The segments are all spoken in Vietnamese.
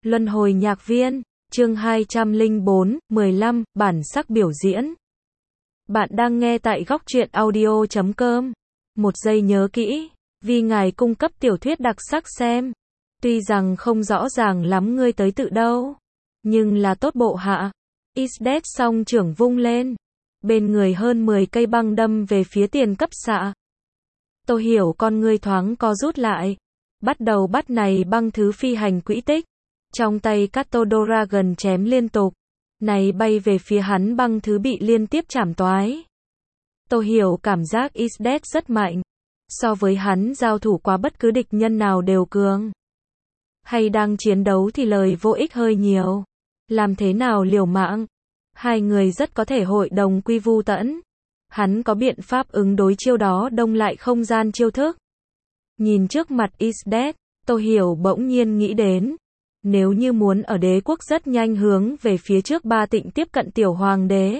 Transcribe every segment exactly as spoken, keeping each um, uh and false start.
Luân hồi nhạc viên, chương hai trăm lẻ bốn, mười lăm, bản sắc biểu diễn. Bạn đang nghe tại góc truyện audio chấm com. Một giây nhớ kỹ, vì ngài cung cấp tiểu thuyết đặc sắc xem. Tuy rằng không rõ ràng lắm ngươi tới tự đâu, nhưng là tốt bộ hạ. Isdet song trưởng vung lên, bên người hơn mười cây băng đâm về phía tiền cấp xạ. Tôi hiểu con ngươi thoáng co rút lại, bắt đầu bắt này băng thứ phi hành quỹ tích. Trong tay Kato Dragon chém liên tục, này bay về phía hắn băng thứ bị liên tiếp chảm toái. Tôi hiểu cảm giác Isdet rất mạnh, so với hắn giao thủ qua bất cứ địch nhân nào đều cường. Hay đang chiến đấu thì lời vô ích hơi nhiều. Làm thế nào liều mạng? Hai người rất có thể hội đồng quy vu tẫn. Hắn có biện pháp ứng đối chiêu đó đông lại không gian chiêu thức. Nhìn trước mặt Isdet, tôi hiểu bỗng nhiên nghĩ đến. Nếu như muốn ở đế quốc rất nhanh hướng về phía trước ba tịnh tiếp cận tiểu hoàng đế,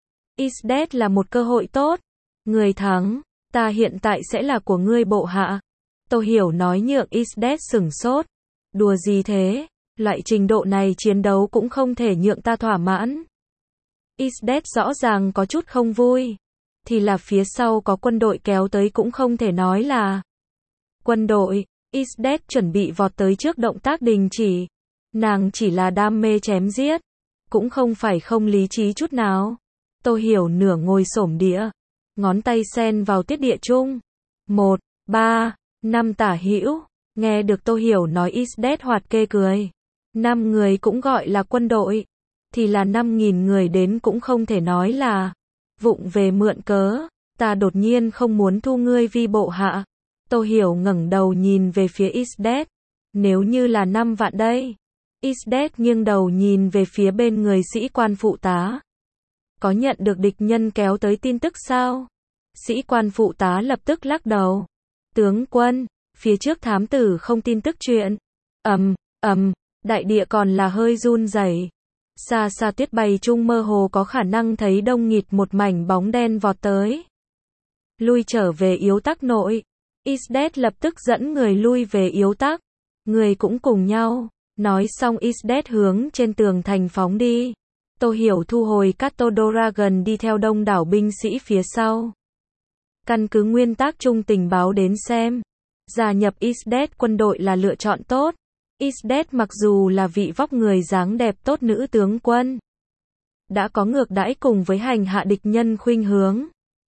Isdet là một cơ hội tốt. Người thắng, ta hiện tại sẽ là của ngươi bộ hạ. Tôi hiểu nói nhượng Isdet sửng sốt. Đùa gì thế, loại trình độ này chiến đấu cũng không thể nhượng ta thỏa mãn. Isdet rõ ràng có chút không vui. Thì là phía sau có quân đội kéo tới cũng không thể nói là quân đội. Isdet chuẩn bị vọt tới trước động tác đình chỉ. Nàng chỉ là đam mê chém giết, cũng không phải không lý trí chút nào. Tôi hiểu nửa ngồi xổm địa, ngón tay sen vào tiết địa chung. Một, ba, năm tả hữu. Nghe được tôi hiểu nói Isdet hoạt kê cười. Năm người cũng gọi là quân đội, thì là năm nghìn người đến cũng không thể nói là vụng về mượn cớ. Ta đột nhiên không muốn thu ngươi vi bộ hạ. Tôi hiểu ngẩng đầu nhìn về phía Isdet. Nếu như là năm vạn đây. Isdet nghiêng đầu nhìn về phía bên người sĩ quan phụ tá. Có nhận được địch nhân kéo tới tin tức sao? Sĩ quan phụ tá lập tức lắc đầu. Tướng quân, phía trước thám tử không tin tức chuyện. Ầm, ầm, đại địa còn là hơi run rẩy. Xa xa tuyết bay trung mơ hồ có khả năng thấy đông nghịt một mảnh bóng đen vọt tới. Lui trở về yếu tắc nội. Isdet lập tức dẫn người lui về yếu tắc. Người cũng cùng nhau. Nói xong Isdet hướng trên tường thành phóng đi. Tôi hiểu thu hồi Kato Dragon đi theo đông đảo binh sĩ phía sau. Căn cứ nguyên tắc chung tình báo đến xem. Gia nhập Isdet quân đội là lựa chọn tốt. Isdet mặc dù là vị vóc người dáng đẹp tốt nữ tướng quân, đã có ngược đãi cùng với hành hạ địch nhân khuynh hướng.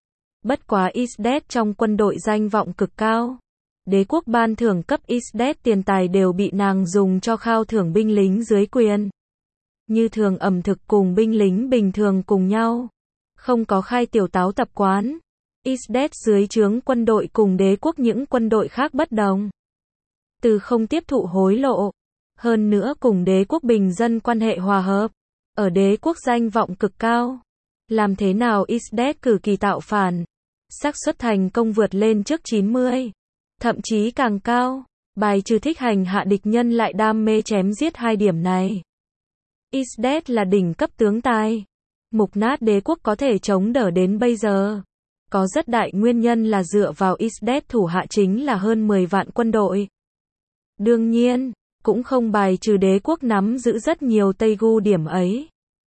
Bất quá Isdet trong quân đội danh vọng cực cao. Đế quốc ban thưởng cấp Isdet tiền tài đều bị nàng dùng cho khao thưởng binh lính dưới quyền. Như thường ẩm thực cùng binh lính bình thường cùng nhau. Không có khai tiểu táo tập quán. Isdet dưới trướng quân đội cùng đế quốc những quân đội khác bất đồng. Từ không tiếp thụ hối lộ. Hơn nữa cùng đế quốc bình dân quan hệ hòa hợp. Ở đế quốc danh vọng cực cao. Làm thế nào Isdet cử kỳ tạo phản? Xác suất thành công vượt lên trước chín mươi. Thậm chí càng cao. Bài trừ thích hành hạ địch nhân lại đam mê chém giết hai điểm này. Isdet là đỉnh cấp tướng tài. Mục nát đế quốc có thể chống đỡ đến bây giờ. Có rất đại nguyên nhân là dựa vào Isdet thủ hạ chính là hơn mười vạn quân đội. Đương nhiên, cũng không bài trừ đế quốc nắm giữ rất nhiều Tây Gu điểm ấy.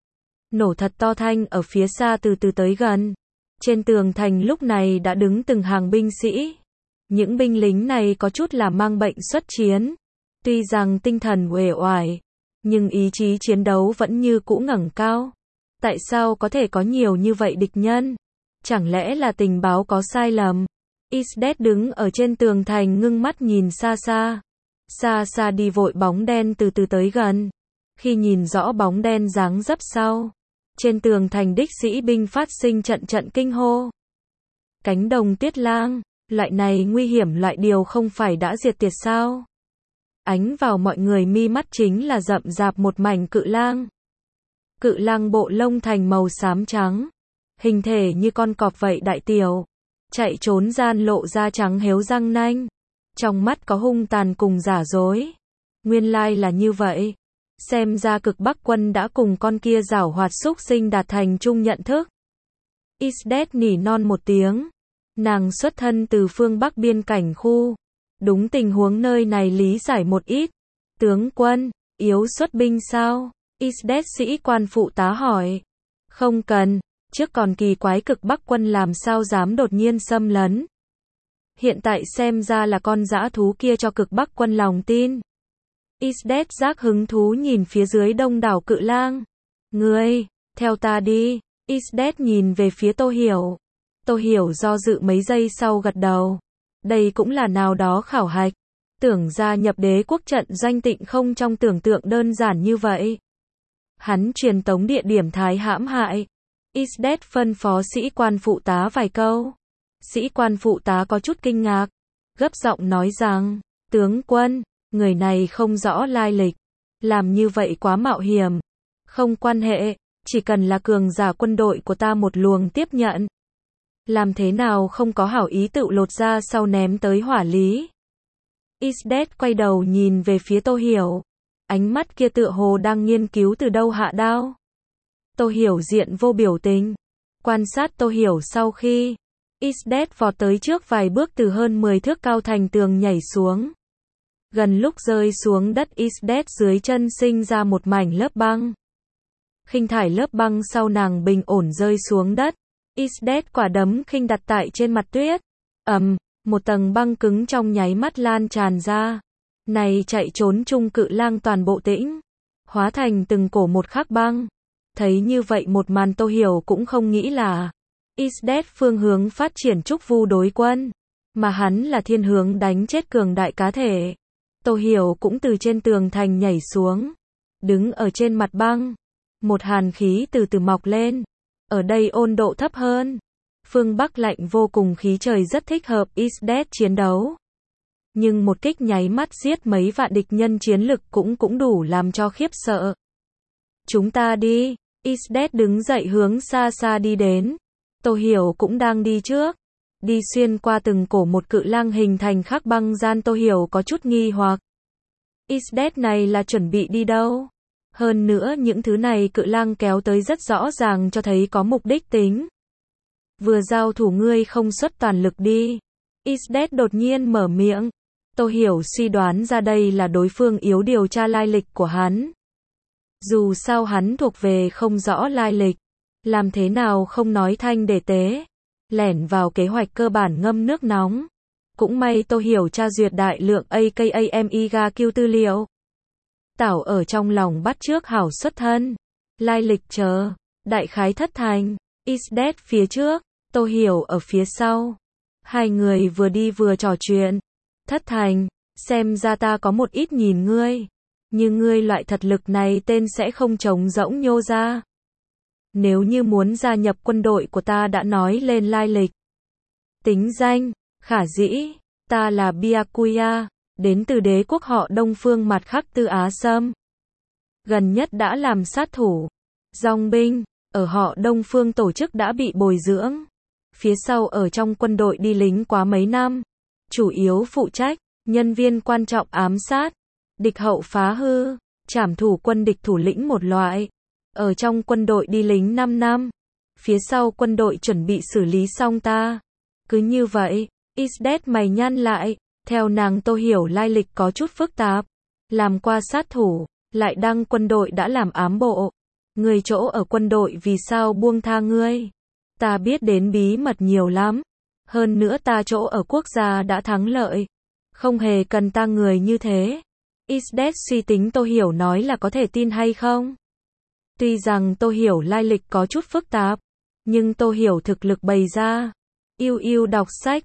Nổ thật to thanh ở phía xa từ từ tới gần. Trên tường thành lúc này đã đứng từng hàng binh sĩ. Những binh lính này có chút là mang bệnh xuất chiến. Tuy rằng tinh thần uể oải, nhưng ý chí chiến đấu vẫn như cũ ngẩng cao. Tại sao có thể có nhiều như vậy địch nhân? Chẳng lẽ là tình báo có sai lầm? Isdet đứng ở trên tường thành ngưng mắt nhìn xa xa. Xa xa đi vội bóng đen từ từ tới gần. Khi nhìn rõ bóng đen dáng dấp sau, trên tường thành đích sĩ binh phát sinh trận trận kinh hô. Cánh đồng tuyết lang, loại này nguy hiểm loại điều không phải đã diệt tiệt sao? Ánh vào mọi người mi mắt chính là rậm rạp một mảnh cự lang. Cự lang bộ lông thành màu xám trắng, hình thể như con cọp vậy đại tiểu, chạy trốn gian lộ da trắng héo răng nanh, trong mắt có hung tàn cùng giả dối. Nguyên lai là như vậy. Xem ra cực Bắc quân đã cùng con kia giảo hoạt xúc sinh đạt thành chung nhận thức. Isdet nỉ non một tiếng. Nàng xuất thân từ phương Bắc biên cảnh khu. Đúng tình huống nơi này lý giải một ít. Tướng quân, yếu xuất binh sao? Isdet sĩ quan phụ tá hỏi. Không cần, trước còn kỳ quái cực Bắc quân làm sao dám đột nhiên xâm lấn. Hiện tại xem ra là con dã thú kia cho cực Bắc quân lòng tin. Isdet giác hứng thú nhìn phía dưới đông đảo cự lang. Ngươi, theo ta đi. Isdet nhìn về phía Tô Hiểu. Tô Hiểu do dự mấy giây sau gật đầu. Đây cũng là nào đó khảo hạch. Tưởng gia nhập đế quốc trận doanh tịnh không trong tưởng tượng đơn giản như vậy. Hắn truyền tống địa điểm Thái hãm hại. Isdet phân phó sĩ quan phụ tá vài câu. Sĩ quan phụ tá có chút kinh ngạc. Gấp giọng nói rằng, tướng quân, người này không rõ lai lịch. Làm như vậy quá mạo hiểm. Không quan hệ, chỉ cần là cường giả quân đội của ta một luồng tiếp nhận. Làm thế nào không có hảo ý tự lột ra sau ném tới hỏa lý. Isdet quay đầu nhìn về phía Tô Hiểu. Ánh mắt kia tựa hồ đang nghiên cứu từ đâu hạ đao. Tô Hiểu diện vô biểu tình. Quan sát Tô Hiểu sau khi. Isdet vọt tới trước vài bước từ hơn mười thước cao thành tường nhảy xuống. Gần lúc rơi xuống đất Isdet dưới chân sinh ra một mảnh lớp băng. Khinh thải lớp băng sau nàng bình ổn rơi xuống đất. Isdet quả đấm khinh đặt tại trên mặt tuyết. Ầm, một tầng băng cứng trong nháy mắt lan tràn ra. Này chạy trốn chung cự lang toàn bộ tĩnh. Hóa thành từng cổ một khắc băng. Thấy như vậy một màn Tô Hiểu cũng không nghĩ là Isdet phương hướng phát triển trúc vu đối quân. Mà hắn là thiên hướng đánh chết cường đại cá thể. Tô Hiểu cũng từ trên tường thành nhảy xuống. Đứng ở trên mặt băng. Một hàn khí từ từ mọc lên. Ở đây ôn độ thấp hơn. Phương Bắc lạnh vô cùng khí trời rất thích hợp Isdet chiến đấu. Nhưng một kích nháy mắt giết mấy vạn địch nhân chiến lực cũng cũng đủ làm cho khiếp sợ. Chúng ta đi. Isdet đứng dậy hướng xa xa đi đến. Tô Hiểu cũng đang đi trước. Đi xuyên qua từng cổ một cự lang hình thành khắc băng gian. Tô Hiểu có chút nghi hoặc. Isdet này là chuẩn bị đi đâu? Hơn nữa những thứ này cự lang kéo tới rất rõ ràng cho thấy có mục đích tính. Vừa giao thủ ngươi không xuất toàn lực đi. Isdet đột nhiên mở miệng. Tô Hiểu suy đoán ra đây là đối phương yếu điều tra lai lịch của hắn. Dù sao hắn thuộc về không rõ lai lịch. Làm thế nào không nói thanh để tế. Lẻn vào kế hoạch cơ bản ngâm nước nóng. Cũng may Tô Hiểu tra duyệt đại lượng a ca em i giê a quy tư liệu. Tảo ở trong lòng bắt trước hảo xuất thân. Lai lịch chờ. Đại khái thất thành. Isdet phía trước. Tô Hiểu ở phía sau. Hai người vừa đi vừa trò chuyện. Thất thành. Xem ra ta có một ít nhìn ngươi. Nhưng ngươi loại thật lực này tên sẽ không trống rỗng nhô ra. Nếu như muốn gia nhập quân đội của ta đã nói lên lai lịch. Tính danh. Khả dĩ. Ta là Byakuya. Đến từ đế quốc họ Đông Phương mặt khắc Tư Á Sâm. Gần nhất đã làm sát thủ. Dòng binh. Ở họ Đông Phương tổ chức đã bị bồi dưỡng. Phía sau ở trong quân đội đi lính quá mấy năm. Chủ yếu phụ trách. Nhân viên quan trọng ám sát. Địch hậu phá hư. Trảm thủ quân địch thủ lĩnh một loại. Ở trong quân đội đi lính năm năm. Phía sau quân đội chuẩn bị xử lý xong ta. Cứ như vậy. Isdet mày nhăn lại. Theo nàng Tô Hiểu lai lịch có chút phức tạp. Làm qua sát thủ. Lại đăng quân đội đã làm ám bộ. Người chỗ ở quân đội vì sao buông tha ngươi? Ta biết đến bí mật nhiều lắm. Hơn nữa ta chỗ ở quốc gia đã thắng lợi. Không hề cần ta người như thế. Isdet suy tính Tô Hiểu nói là có thể tin hay không? Tuy rằng Tô Hiểu lai lịch có chút phức tạp. Nhưng Tô Hiểu thực lực bày ra. Yêu yêu đọc sách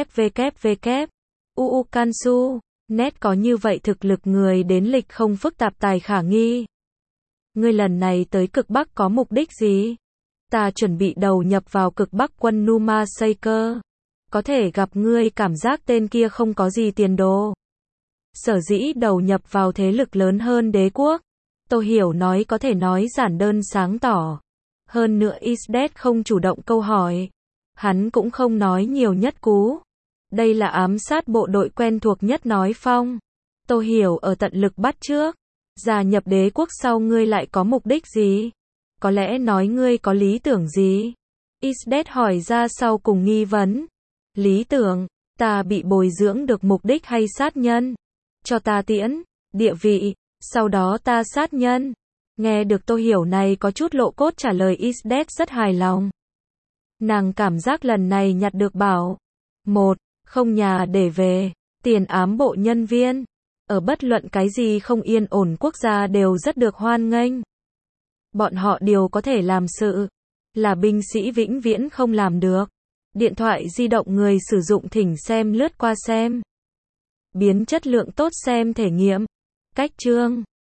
www. uu Kansu. Net có như vậy thực lực người đến lịch không phức tạp tài khả nghi. Ngươi lần này tới cực Bắc có mục đích gì? Ta chuẩn bị đầu nhập vào cực Bắc quân Numa Seeker. Có thể gặp ngươi cảm giác tên kia không có gì tiền đồ. Sở dĩ đầu nhập vào thế lực lớn hơn đế quốc. Tô Hiểu nói có thể nói giản đơn sáng tỏ. Hơn nữa Isdet không chủ động câu hỏi. Hắn cũng không nói nhiều nhất cú. Đây là ám sát bộ đội quen thuộc nhất nói phong. Tô Hiểu ở tận lực bắt trước. Gia nhập đế quốc sau ngươi lại có mục đích gì? Có lẽ nói ngươi có lý tưởng gì? Isdet hỏi ra sau cùng nghi vấn. Lý tưởng, ta bị bồi dưỡng được mục đích hay sát nhân? Cho ta tiễn, địa vị, Sau đó ta sát nhân. Nghe được Tô Hiểu này có chút lộ cốt trả lời is dead rất hài lòng. Nàng cảm giác lần này nhặt được bảo. Một, không nhà để về, tiền ám bộ nhân viên. Ở bất luận cái gì không yên ổn quốc gia đều rất được hoan nghênh. Bọn họ đều có thể làm sự, là binh sĩ vĩnh viễn không làm được. Điện thoại di động người sử dụng thỉnh xem lướt qua xem. Biến chất lượng tốt xem thể nghiệm. Cách chương